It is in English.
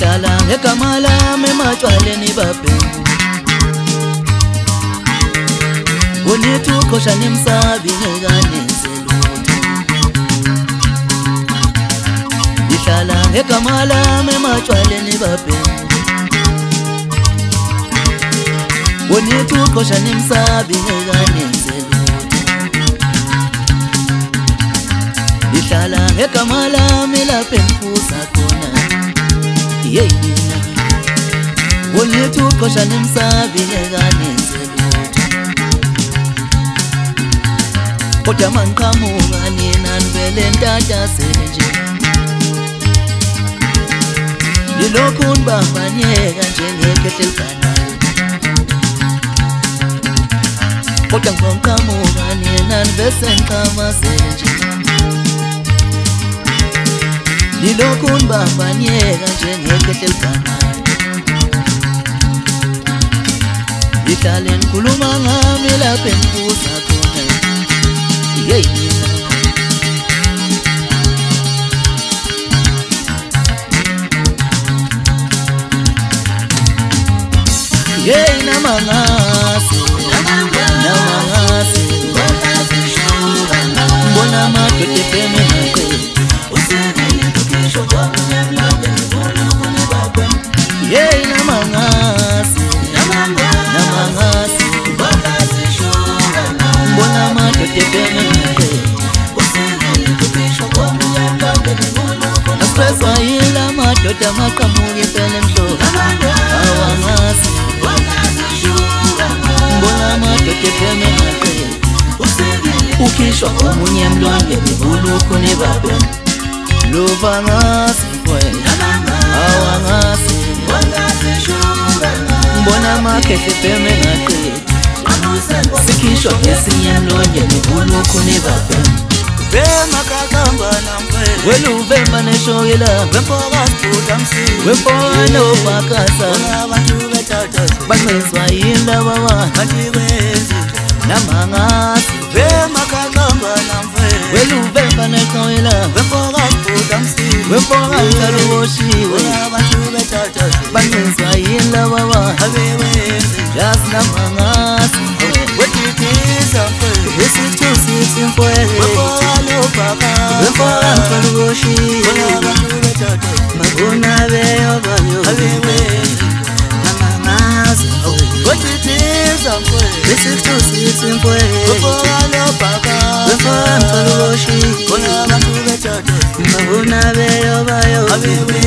Ngihlala ngegama lami ematshwaleni babhemu Unithi uqosha nemsabi ngekanenze lutho Ngihlala ngegama lami ematshwaleni babhemu Unithi uqosha nemsabi ngekanenze lutho Ngihlala ngegama lami lapha emfusa khona Yeyina Unithi uqosha nemsabi ngekanenze lutho Kodwa mangiqhamuka nina nivele ntatasele nje Nilokhu nibambanyeka njengekhehle eliganayo Kodwa ngiqhamuka nina nivese ngiqhamazele nje Nilokhu nibambanyeka njengekhehle eliganayo Ngihlale ngikhuluma ngami lapha emfusa khona Yeyina Yeyina mangase Namangase Mbona madoda efeme ngaqe Yeyina mangase Namangase Mbona madoda efeme ngaqe Nasipeswa yila madoda maqhamuka impela emhlophe Awangase Mbona madoda efeme ngaqe Ukhishwa omunye emlwangeni ulokhu nebabe Luvangase mfowethu Awangase Mbona makhehle efeme ngaqe Sikhishwa ngesinye emlwangeni ulokhu nebabe Vema kakamba namfwe Weluvemba neshokela Wemfoka sibuda msini Wemfoka nobakasa Abantu bethathazi Banxiswa yindaba wa Kanti kwenzi Namangase Vema kakamba namfwe Weluvemba neshokela Wemfoka sibuda msini Wemfoka ntaluboshiwe Abantu bethathazi Banxiswa yindaba wa Kanti kwenzi Just namangase Wetitisa mfwe Isithusisi mfowethu Wemfoka nobaka Wemfoka ntaluboshiwe Abantu bethathazi Mabona beyo banyo Kanti kwenzi Namangase Wetitisa mfwe Isithusisi mfowethu Wemfoka nobaka Wemfoka ntaluboshiwe Abantu bethathazi Mabona beyo bayo